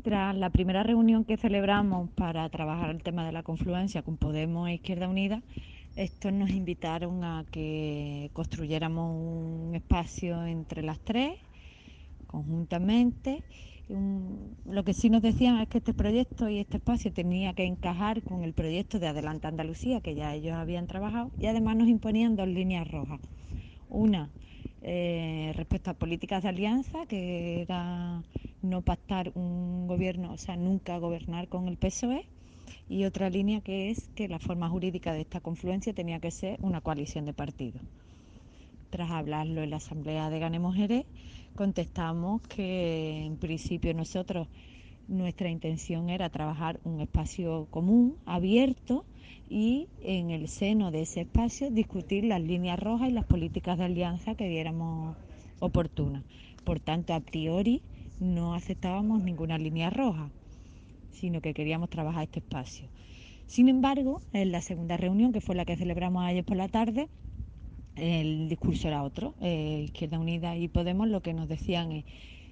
Tras la primera reunión que celebramos para trabajar el tema de la confluencia con Podemos e Izquierda Unida, estos nos invitaron a que construyéramos un espacio entre las tres, conjuntamente. Lo que sí nos decían es que este proyecto y este espacio tenía que encajar con el proyecto de Adelante Andalucía, que ya ellos habían trabajado, y además nos imponían dos líneas rojas. Una, respecto a políticas de alianza, que era no pactar un gobierno, o sea, nunca gobernar con el PSOE, y otra línea que es que la forma jurídica de esta confluencia tenía que ser una coalición de partidos. Tras hablarlo en la asamblea de Ganemos Jerez, contestamos que en principio nuestra intención era trabajar un espacio común, abierto, y en el seno de ese espacio discutir las líneas rojas y las políticas de alianza que viéramos oportunas. Por tanto, a priori no aceptábamos ninguna línea roja, sino que queríamos trabajar este espacio. Sin embargo, en la segunda reunión, que fue la que celebramos ayer por la tarde, el discurso era otro. Izquierda Unida y Podemos lo que nos decían es: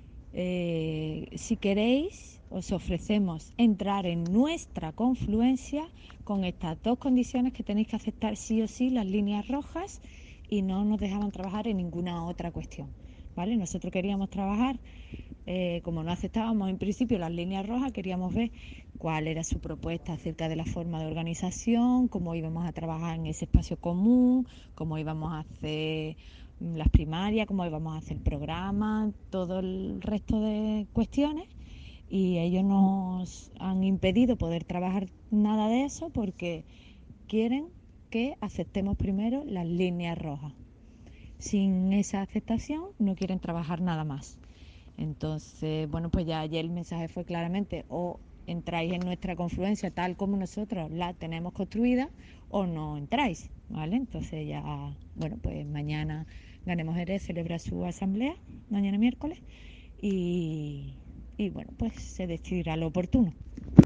si queréis, os ofrecemos entrar en nuestra confluencia con estas dos condiciones, que tenéis que aceptar sí o sí las líneas rojas, y no nos dejaban trabajar en ninguna otra cuestión, ¿vale? Nosotros queríamos trabajar, como no aceptábamos en principio las líneas rojas, queríamos ver cuál era su propuesta acerca de la forma de organización, cómo íbamos a trabajar en ese espacio común, cómo íbamos a hacer las primarias, cómo íbamos a hacer programas, todo el resto de cuestiones, y ellos nos han impedido poder trabajar nada de eso porque quieren que aceptemos primero las líneas rojas. Sin esa aceptación no quieren trabajar nada más. Entonces, bueno, pues ya ayer el mensaje fue claramente: o entráis en nuestra confluencia tal como nosotros la tenemos construida, o no entráis, ¿vale? Entonces ya, bueno, pues mañana Ganemos Jerez celebra su asamblea, mañana miércoles, y bueno, pues se decidirá lo oportuno.